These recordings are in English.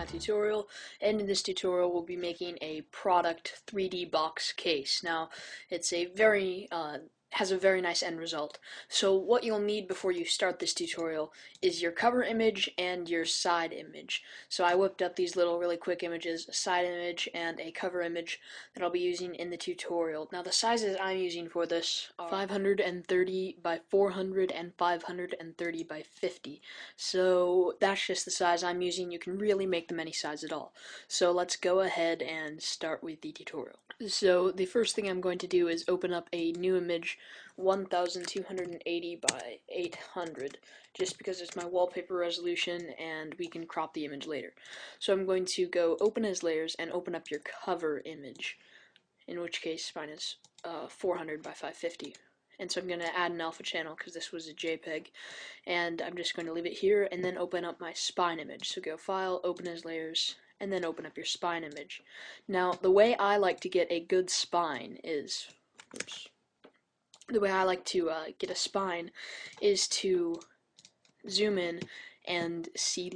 my tutorial, and in this tutorial we'll be making a product 3D box case. Now, it's a has a very nice end result. So what you'll need before you start this tutorial is your cover image and your side image. So I whipped up these little really quick images, a side image and a cover image that I'll be using in the tutorial. Now the sizes I'm using for this are 530 by 400 and 530 by 50. So that's just the size I'm using. You can really make them any size at all. So let's go ahead and start with the tutorial. So the first thing I'm going to do is open up a new image, 1280 by 800, just because it's my wallpaper resolution and we can crop the image later. So I'm going to go open as layers and open up your cover image, in which case mine is 400 by 550. And so I'm going to add an alpha channel because this was a JPEG, and I'm just going to leave it here and then open up my spine image. So go File, Open as Layers, and then open up your spine image. Now, the way I like to get a good spine is, the way I like to get a spine is to zoom in and see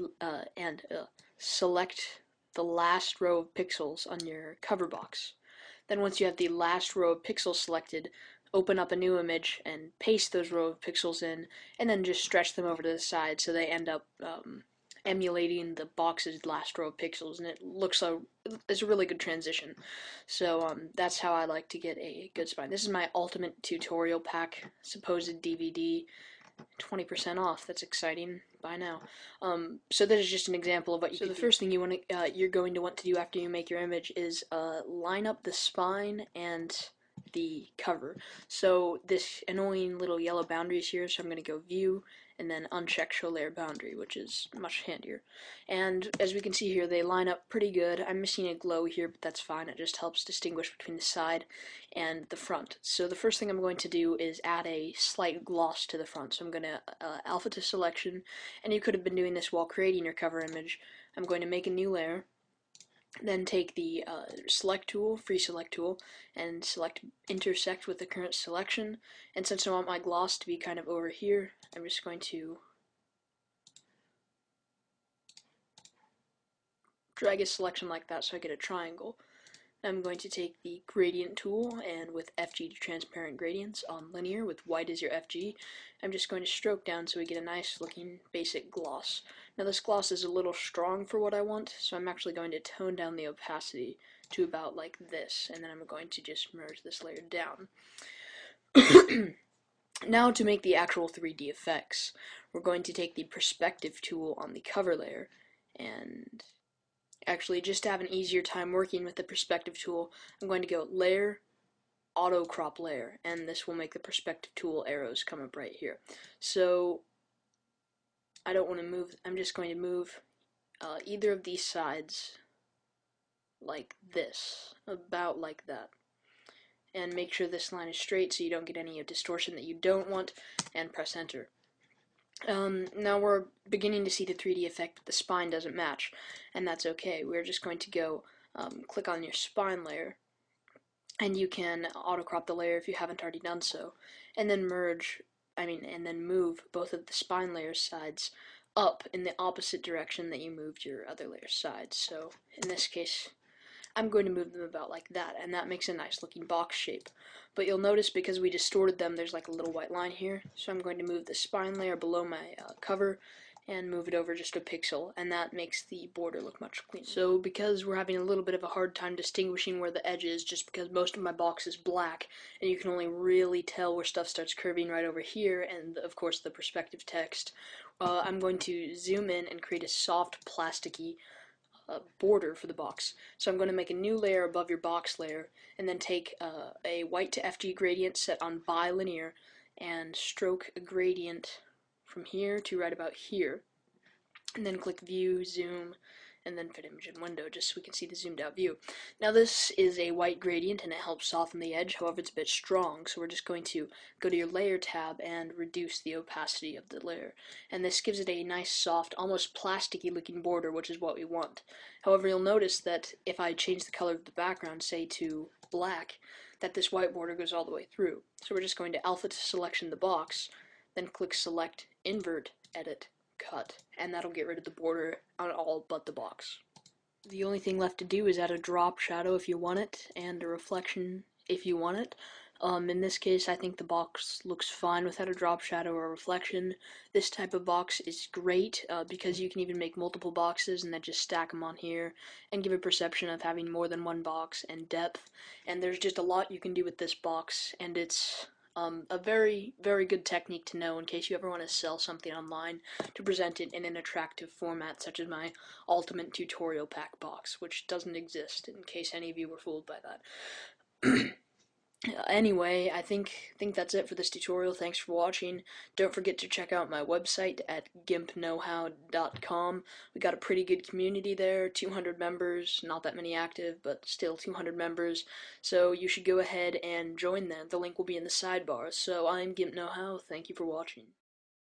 select the last row of pixels on your cover box. Then once you have the last row of pixels selected, open up a new image and paste those row of pixels in, and then just stretch them over to the side so they end up emulating the box's last row of pixels, and it looks like it's a really good transition. So that's how I like to get a good spine. This is my ultimate tutorial pack, supposed DVD, 20% off. That's exciting. Buy now. So that is just an example of what you. So the first thing you're going to want to do after you make your image is line up the spine and the cover. So this annoying little yellow boundary is here, so I'm going to go View and then uncheck Show Layer Boundary, which is much handier. And as we can see here, they line up pretty good. I'm missing a glow here, but that's fine. It just helps distinguish between the side and the front. So the first thing I'm going to do is add a slight gloss to the front. So I'm going to alpha to selection, and you could have been doing this while creating your cover image. I'm going to make a new layer, then take the select tool, free select tool, and select intersect with the current selection. And since I want my gloss to be kind of over here, I'm just going to drag a selection like that so I get a triangle. I'm going to take the gradient tool, and with FG to transparent gradients on linear with white as your FG, I'm just going to stroke down so we get a nice looking basic gloss. Now this gloss is a little strong for what I want, so I'm actually going to tone down the opacity to about like this, and then I'm going to just merge this layer down. Now to make the actual 3D effects, we're going to take the perspective tool on the cover layer, and actually, just to have an easier time working with the perspective tool, I'm going to go Layer, Auto Crop Layer, and this will make the perspective tool arrows come up right here. So I don't want to move, I'm just going to move either of these sides like this, about like that. And make sure this line is straight so you don't get any distortion that you don't want, and press enter. Now we're beginning to see the 3D effect, but the spine doesn't match, and that's okay. We're just going to go click on your spine layer, and you can auto crop the layer if you haven't already done so, and then and then move both of the spine layer sides up in the opposite direction that you moved your other layer sides. So in this case, I'm going to move them about like that, and that makes a nice looking box shape. But you'll notice because we distorted them, there's like a little white line here, so I'm going to move the spine layer below my cover and move it over just a pixel, and that makes the border look much cleaner. So because we're having a little bit of a hard time distinguishing where the edge is, just because most of my box is black, and you can only really tell where stuff starts curving right over here, and of course the perspective text, I'm going to zoom in and create a soft plasticky border for the box. So I'm going to make a new layer above your box layer, and then take a white to FG gradient set on bilinear, and stroke a gradient from here to right about here, and then click View, Zoom, and then Fit Image in Window, just so we can see the zoomed out view. Now this is a white gradient and it helps soften the edge, however it's a bit strong, so we're just going to go to your Layer tab and reduce the opacity of the layer. And this gives it a nice soft, almost plasticky looking border, which is what we want. However, you'll notice that if I change the color of the background, say to black, that this white border goes all the way through. So we're just going to alpha to selection the box, then click Select, Invert, Edit, Cut, and that'll get rid of the border on all but the box. The only thing left to do is add a drop shadow if you want it, and a reflection if you want it. In this case, I think the box looks fine without a drop shadow or a reflection. This type of box is great because you can even make multiple boxes and then just stack them on here and give a perception of having more than one box and depth. And there's just a lot you can do with this box, and it's a very, very good technique to know in case you ever want to sell something online to present it in an attractive format, such as my Ultimate Tutorial Pack box, which doesn't exist, in case any of you were fooled by that. Anyway, I think that's it for this tutorial. Thanks for watching. Don't forget to check out my website at gimpknowhow.com. We got a pretty good community there, 200 members, not that many active, but still 200 members. So you should go ahead and join them. The link will be in the sidebar. So I'm Gimp Know How. Thank you for watching.